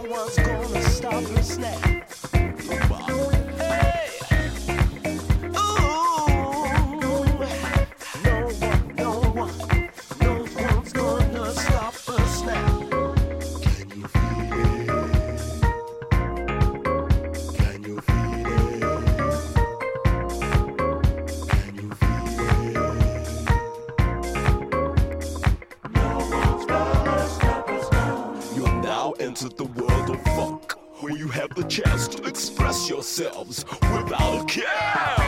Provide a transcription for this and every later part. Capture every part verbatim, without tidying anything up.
one's gonna stop us now. Hey. Ooh. No one, no one, no one's gonna stop us now. Can you feel it? Can you feel it? Can you feel it? No one's gonna stop us now. You're now entered the world of funk, where you have the chance to express yourselves without care.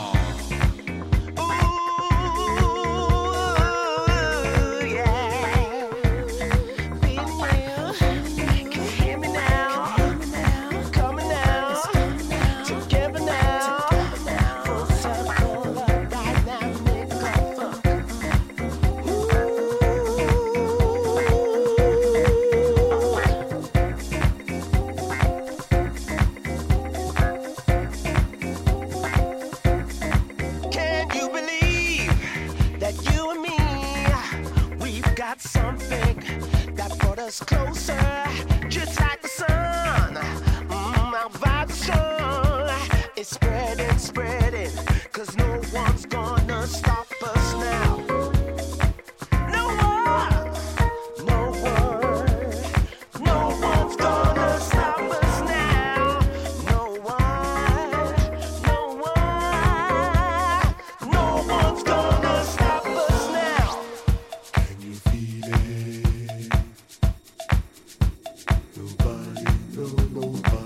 Something that brought us closer, just like the sun. Mm, our vibes are strong. It's spreading, spreading, cause no one's gonna stop us now. No one, no one, no one's gonna stop us now. No one, no one, no one's gonna stop us now. Can you feel it? Nobody, no, nobody.